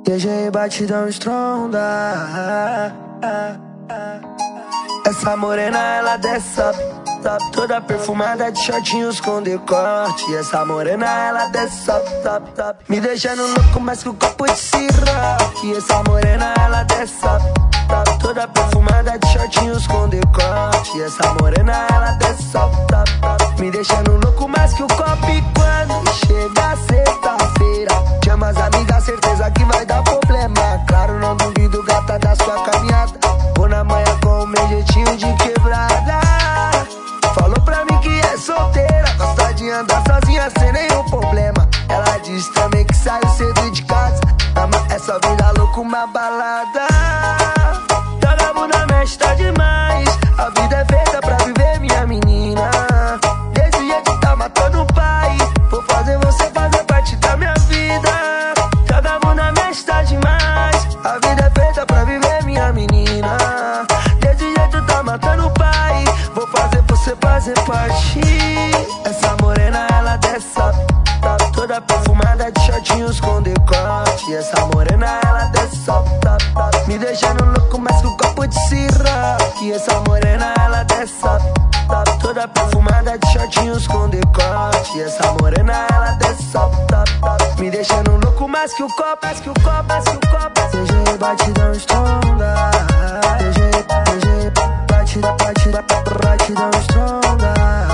DG batidão estronda. Essa morena ela desce top, toda perfumada de shortinhos com decote. Essa morena ela desce top, me deixando louco mais que o copo de Ciroc. Essa morena ela desce top, toda perfumada de shortinhos com decote. Essa morena ela desce top, me deixando louco mais que o copo. E quando chega sexta-feira, chama as amigas, certeza que vai dar problema. Claro, não duvido, gata, da sua caminhada. Vou na manhã com o meu jeitinho de quebrada. Falou pra mim que é solteira, gosta de andar sozinha sem nenhum problema. Ela disse também que saiu cedo de casa, ama essa vida louca, uma balada. Joga a bunda, mexe, tá demais. A vida é feita pra viver, minha menina. Desse jeito tá matando o pai. Vou fazer você fazer parte da minha vida. Joga a bunda, mexe, tá demais. A vida é feita pra viver, minha menina. Desse jeito tá matando o pai. Vou fazer você fazer parte. Essa morena ela desce top, toda perfumada de shortinhos com decote. Essa morena ela desce top, me deixando louco mais que o copo de Ciroc. Essa morena ela desce top, toda perfumada de shortinhos com decote. Essa morena ela desce top, me deixando louco mais que o copo, mais que o copo, mais que o copo. DG batidão estronda. DG batidão estronda.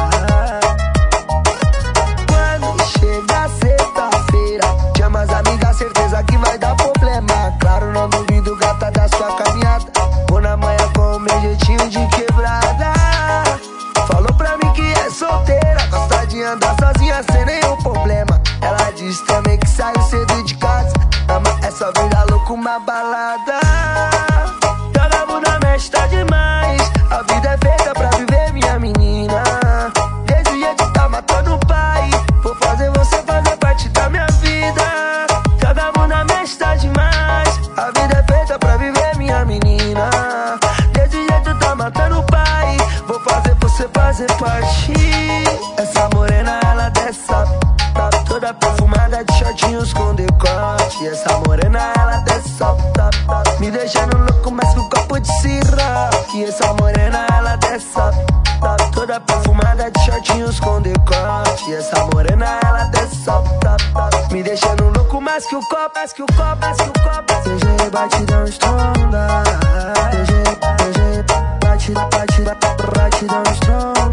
Quando chega sexta-feira, chama as amigas, certeza que vai dar problema. Claro, não duvido, gata, da sua caminhada. Vou na manhã com o meu jeitinho de quebrada. Falou pra mim que é solteira, gosta de andar sozinha sem nenhum problema. Ela disse também que saiu cedo de casa, ama essa vida louca, uma balada. Joga a bunda, mexe, tá demais. A vida é feita pra viver, minha menina. Desse jeito tá matando o pai. Vou fazer você fazer parte da minha vida. Joga a bunda, mexe, tá demais. A vida é feita pra viver, minha menina. Desse jeito tá matando o pai. Vou fazer você fazer parte. Essa morena ela desce top, toda perfumada de shortinhos com decote. Essa morena ela desce top, me deixando louco mais que o copo de Ciroc. Essa morena ela desce top, toda perfumada de shortinhos com decote. Essa morena ela desce top, me deixando louco mais que o copo, mais que o copo, mais que o copo. DG batidão estronda. DG batidão estronda.